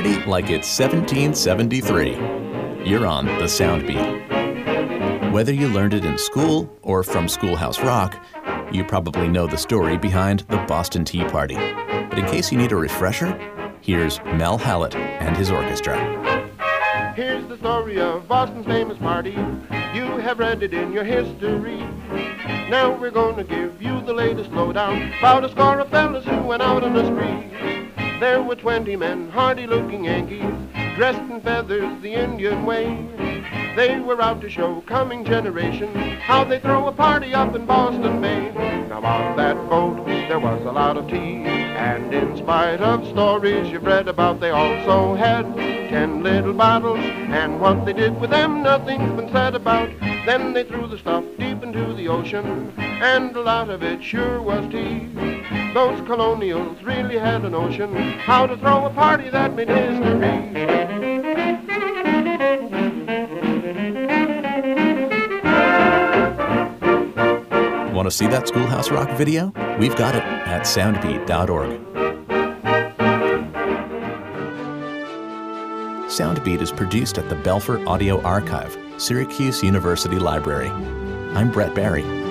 party like it's 1773. You're on the Sound Beat. Whether you learned it in school or from Schoolhouse Rock, you probably know the story behind the Boston Tea Party. But in case you need a refresher, here's Mel Hallett and his orchestra. Here's the story of Boston's famous party. You have read it in your history. Now we're going to give you the latest lowdown about a score of fellas who went out on a spree. There were 20 men, hardy-looking Yankees, dressed in feathers the Indian way. They were out to show coming generation how they throw a party up in Boston Bay. Now on that boat there was a lot of tea, and in spite of stories you've read about, they also had 10 little bottles, and what they did with them nothing's been said about. Then they threw the stuff deep into the ocean, and a lot of it sure was tea. Those colonials really had a notion how to throw a party that made history. Want to see that Schoolhouse Rock video? We've got it at soundbeat.org. Soundbeat is produced at the Belfer Audio Archive, Syracuse University Library. I'm Brett Barry.